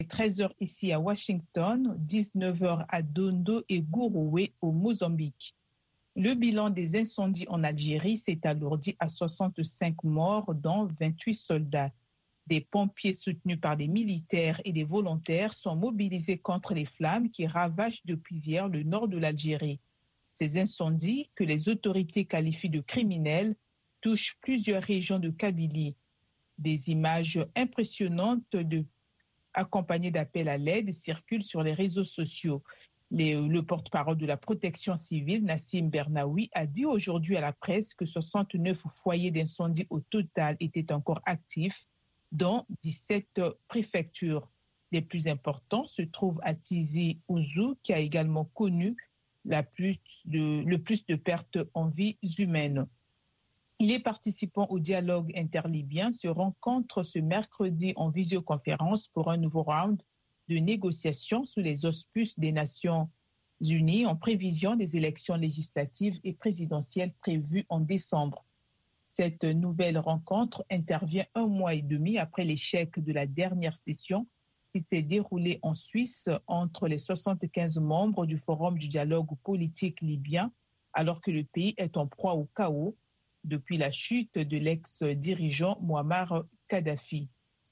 13h ici à Washington, 19h à Dondo et Gouroué au Mozambique. Le bilan des incendies en Algérie s'est alourdi à 65 morts, dont 28 soldats. Des pompiers soutenus par des militaires et des volontaires sont mobilisés contre les flammes qui ravagent depuis hier le nord de l'Algérie. Ces incendies, que les autorités qualifient de criminels, touchent plusieurs régions de Kabylie. Des images impressionnantes accompagnées d'appels à l'aide circulent sur les réseaux sociaux. Le porte-parole de la protection civile, Nassim Bernaoui, a dit aujourd'hui à la presse que 69 foyers d'incendie au total étaient encore actifs, dont 17 préfectures. Les plus importants se trouvent à Tizi Ouzou, qui a également connu le plus de pertes en vies humaines. Les participants au dialogue interlibyen se rencontrent ce mercredi en visioconférence pour un nouveau round de négociations sous les auspices des Nations Unies en prévision des élections législatives et présidentielles prévues en décembre. Cette nouvelle rencontre intervient 1 mois et demi après l'échec de la dernière session qui s'est déroulée en Suisse entre les 75 membres du Forum du dialogue politique libyen, alors que le pays est en proie au chaos depuis la chute de l'ex-dirigeant Mouammar Kadhafi.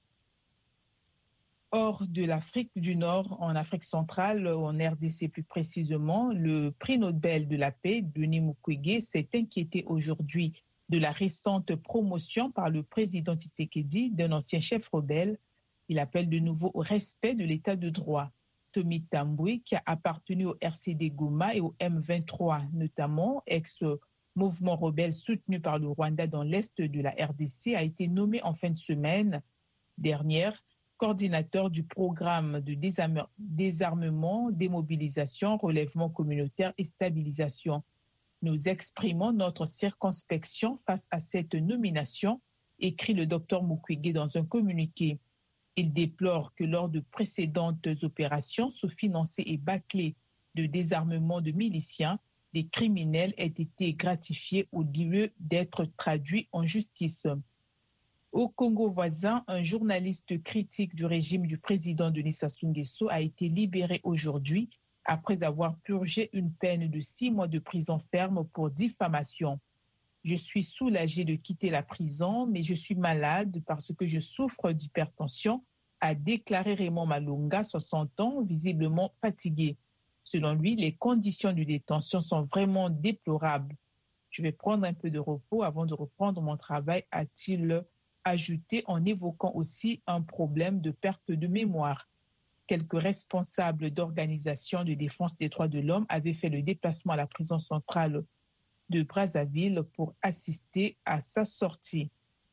Hors de l'Afrique du Nord, en Afrique centrale, en RDC plus précisément, le prix Nobel de la paix, Denis Mukwege, s'est inquiété aujourd'hui de la récente promotion par le président Tshisekedi d'un ancien chef rebelle. Il appelle de nouveau au respect de l'état de droit. Tommy Tambwe, qui a appartenu au RCD Goma et au M23, notamment ex-mouvement rebelle soutenu par le Rwanda dans l'est de la RDC, a été nommé en fin de semaine dernière coordinateur du programme de désarmement, démobilisation, relèvement communautaire et stabilisation. Nous exprimons notre circonspection face à cette nomination, écrit le docteur Mukwege dans un communiqué. Il déplore que lors de précédentes opérations sous-financées et bâclées de désarmement de miliciens, des criminels aient été gratifiés au lieu d'être traduits en justice. Au Congo voisin, un journaliste critique du régime du président Denis Sassou Nguesso a été libéré aujourd'hui après avoir purgé une peine de 6 mois de prison ferme pour diffamation. Je suis soulagé de quitter la prison, mais je suis malade parce que je souffre d'hypertension, a déclaré Raymond Malonga, 60 ans, visiblement fatigué. Selon lui, les conditions de détention sont vraiment déplorables. Je vais prendre un peu de repos avant de reprendre mon travail, a-t-il ajouté en évoquant aussi un problème de perte de mémoire. Quelques responsables d'organisations de défense des droits de l'homme avaient fait le déplacement à la prison centrale de Brazzaville pour assister à sa sortie.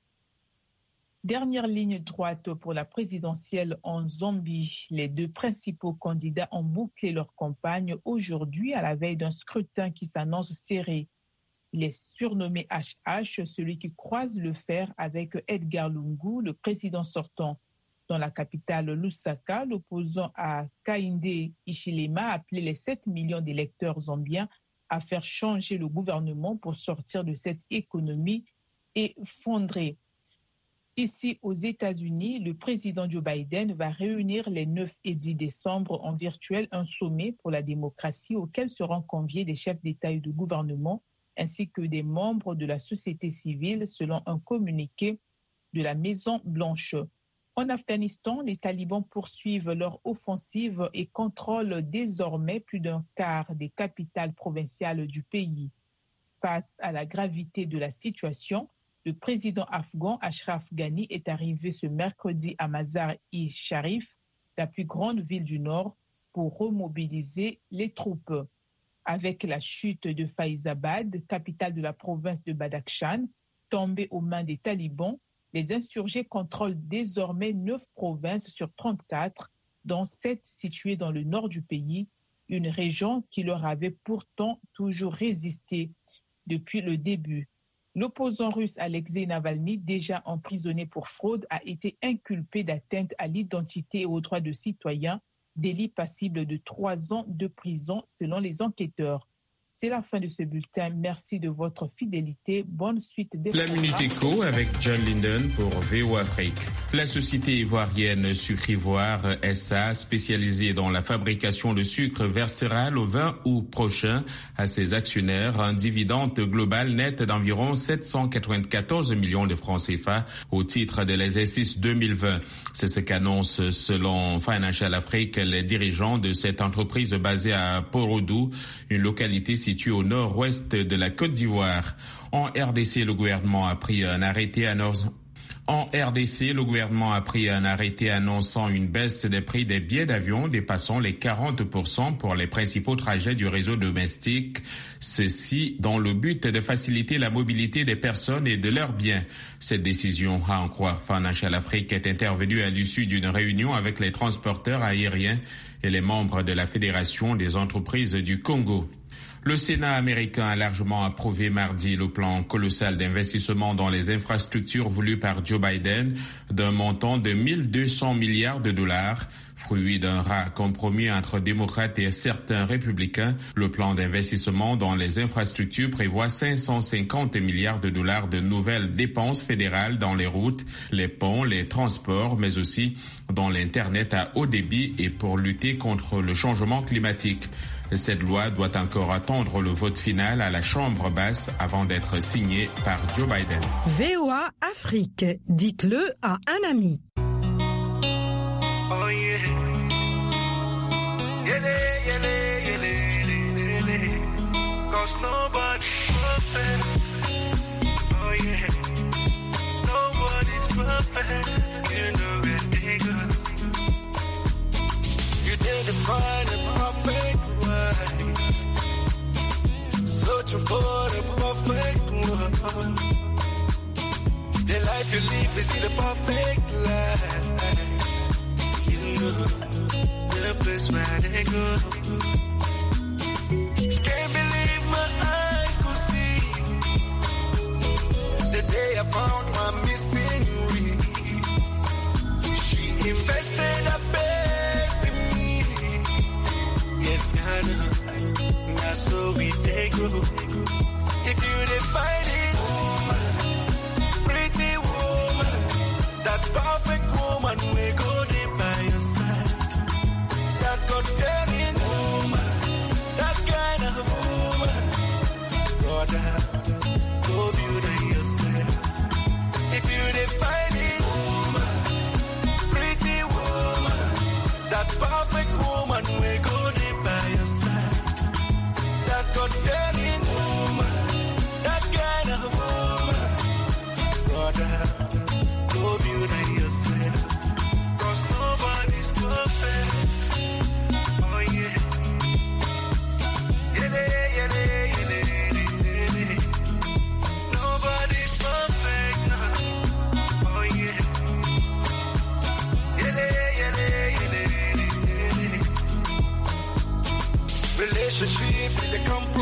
Dernière ligne droite pour la présidentielle en Zambie. Les 2 principaux candidats ont bouclé leur campagne aujourd'hui à la veille d'un scrutin qui s'annonce serré. Il est surnommé HH, celui qui croise le fer avec Edgar Lungu, le président sortant. Dans la capitale Lusaka, l'opposant à Hakainde Hichilema a appelé les 7 millions d'électeurs zambiens à faire changer le gouvernement pour sortir de cette économie effondrée. Ici, aux États-Unis, le président Joe Biden va réunir les 9 et 10 décembre en virtuel un sommet pour la démocratie auquel seront conviés des chefs d'État et de gouvernement ainsi que des membres de la société civile selon un communiqué de la Maison-Blanche. En Afghanistan, les talibans poursuivent leur offensive et contrôlent désormais plus d'un quart des capitales provinciales du pays. Face à la gravité de la situation, le président afghan Ashraf Ghani est arrivé ce mercredi à Mazar-i-Sharif, la plus grande ville du Nord, pour remobiliser les troupes. Avec la chute de Faizabad, capitale de la province de Badakhshan, tombée aux mains des talibans, les insurgés contrôlent désormais 9 provinces sur 34, dont 7 situées dans le nord du pays, une région qui leur avait pourtant toujours résisté depuis le début. L'opposant russe Alexei Navalny, déjà emprisonné pour fraude, a été inculpé d'atteinte à l'identité et aux droits de citoyens, délit passible de 3 ans de prison selon les enquêteurs. C'est la fin de ce bulletin. Merci de votre fidélité. Bonne suite des La Minute Éco avec John Linden pour VOA Afrique. La société ivoirienne Sucre Ivoire SA, spécialisée dans la fabrication de sucre, versera le 20 août prochain à ses actionnaires un dividende global net d'environ 794 millions de francs CFA au titre de l'exercice 2020. C'est ce qu'annonce, selon Financial Afrique, les dirigeants de cette entreprise basée à Poroudou, une localité située au nord-ouest de la Côte d'Ivoire. En RDC, le gouvernement a pris un arrêté annonçant une baisse des prix des billets d'avion dépassant les 40% pour les principaux trajets du réseau domestique. Ceci dans le but de faciliter la mobilité des personnes et de leurs biens. Cette décision, à en croire Financial Afrique, est intervenue à l'issue d'une réunion avec les transporteurs aériens et les membres de la Fédération des entreprises du Congo. Le Sénat américain a largement approuvé mardi le plan colossal d'investissement dans les infrastructures voulu par Joe Biden d'un montant de 1200 milliards de dollars. Fruit d'un rare compromis entre démocrates et certains républicains, le plan d'investissement dans les infrastructures prévoit 550 milliards de dollars de nouvelles dépenses fédérales dans les routes, les ponts, les transports, mais aussi dans l'Internet à haut débit et pour lutter contre le changement climatique. Cette loi doit encore attendre le vote final à la Chambre basse avant d'être signée par Joe Biden. VOA Afrique, dites-le à un ami. Oh yeah. Yeah. 'Cause nobody's perfect. Oh yeah. Nobody's perfect. You know it, nigga. You didn't find a perfect one. Searching for the perfect one. The life you live is the perfect life. You know the place where they go. Can't believe my eyes could see the day I found my missing ring. She invested her best in me. Yes, I know. Now so we take go. If you define it, woman, pretty woman, that perfect woman we go there by your side. That God-fearing woman, that kind of woman. Brother, go beauty yourself. If you define it, woman, pretty woman, that perfect woman we go there by your side. That God-fearing woman, that kind of woman. Brother, go beauty yourself. 'Cause nobody's perfect. Oh yeah. Nobody's perfect now. Oh yeah. Relationship is a company.